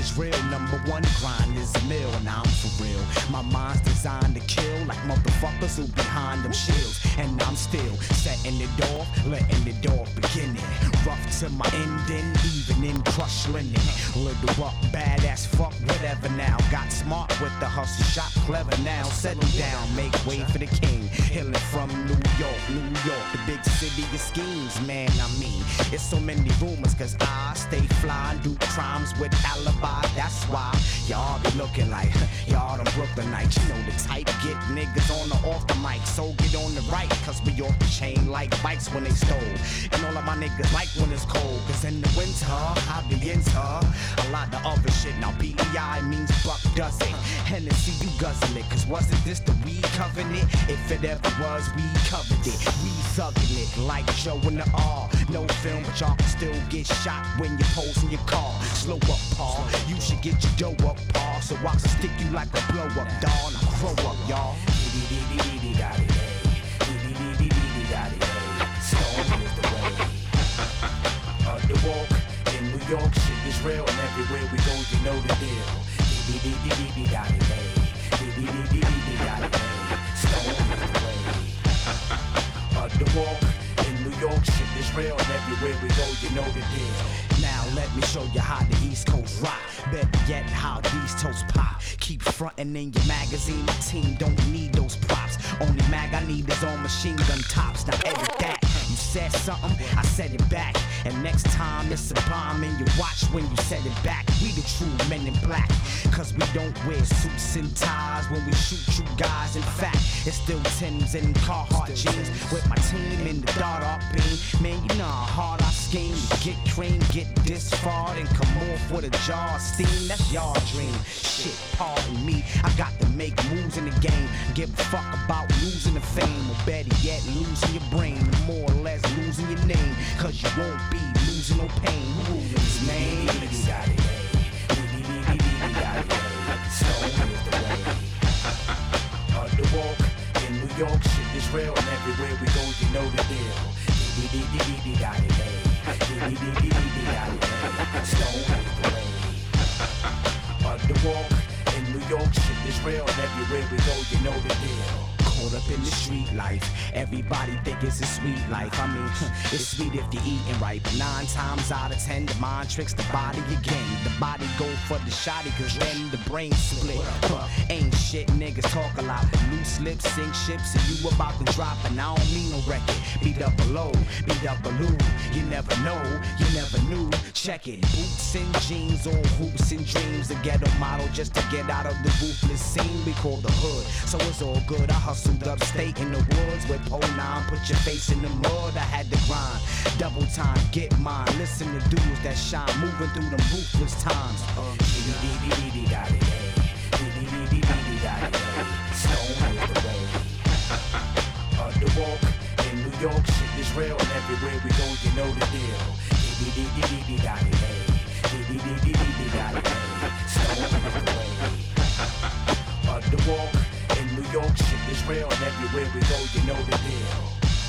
is real. Number one grind is a mill, and I'm for real. My mind's designed to kill like motherfuckers who behind them shields. And I'm still setting it off, letting it off beginning. Rough to my ending, even in crushed linen. Little up, badass fuck, whatever now. Got smart with the hustle, shot clever now. Settle down, make way for the king. Hailing from New York, the big city of schemes, man, I mean. It's so many rumors, cause I stay fly, do crimes with alibi. That's why y'all be looking like y'all them Brooklynites. You know the type, get niggas on the off the mic. So get on the right, cause we off the chain like bikes when they stole. And all of my niggas like when it's cold, cause in the winter, I be into a lot of other shit. Now BEI means buck dozen. Hennessy, you guzzle it, cause wasn't this the weed covenant? If it ever was, we covered it. We thugging it like Joe in the R. No film, but y'all can still get shot when you pose in your car. Slow up, Paul. You should get your dough up, Paul. So I can stick you like a blow up, doll. Now grow up, y'all. Stone is the way. The walk in New York, shit is real, and everywhere we go, you know the deal. Stone is the way. The walk in New York, shit is real, and everywhere we go, you know the deal. Now let me show you how the East Coast rock. Better yet, how these toes pop. Keep frontin' in your magazine. My team don't need those props. Only mag I need is on machine gun tops. Now edit that. You said something, I said it back. And next time it's a bomb in your watch when you set it back. We the true men in black, cause we don't wear suits and ties when we shoot you guys. In fact, it's still Timbs and Carhartt jeans with my team in the dark beam. Man, you know how hard I scheme to get cream, get this far, and come off with a jar of steam. That's your dream. Shit, pardon me, I got to make moves in the game. Give a fuck about losing the fame, or better yet, losing your brain. More or less losing your name, cause you won't be losing no pain. Who is name? Stone is the way. The walk in New York, shit is real, and everywhere we go, you know the deal. Stone is the way. The walk in New York, shit is real, and everywhere we go, you know the deal. Caught up in the street life, everybody think it's a sweet life. I mean, it's sweet if you're eating right, but 9 times out of 10, the mind tricks the body again. The body go for the shotty, cause then the brain split. Ain't shit, niggas talk a lot, but loose lips sink ships, and you about to drop, and I don't mean no record. Be double O, be double O. You never know, you never knew. Check it, boots and jeans, all hoops and dreams. A ghetto model just to get out of the ruthless scene we call the hood. So it's all good, I hustled upstate in the woods with pole 9, put your face in the mud. I had to grind, double time, get mine. Listen to dudes that shine, moving through them ruthless times. Stone is the way. The walk in New York, shit is real, and everywhere we go, you know the deal. Stone is the way. The walk in New York, shit is real, and everywhere we go, you know the deal.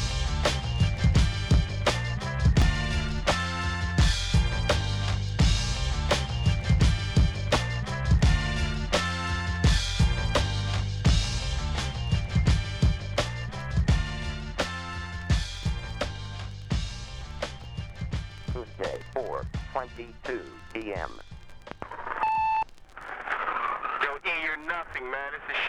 Tuesday, 4:22 p.m. Yo, E, you're nothing, man. It's a